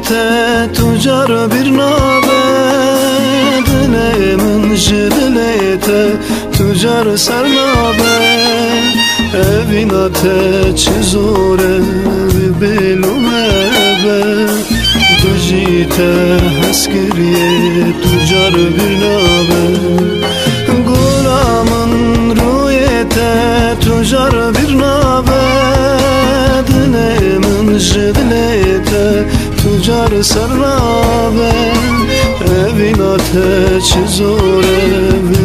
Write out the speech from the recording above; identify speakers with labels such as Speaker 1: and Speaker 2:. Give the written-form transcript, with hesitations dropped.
Speaker 1: تجار برنابه دل من جدلیت تجار سرنابه اوینات چزوره بلومه دجیت هسکریه تجار برنابه گلامن رویت تجار برنابه دل من جدلیت تجار سرنابه اوینات چزوره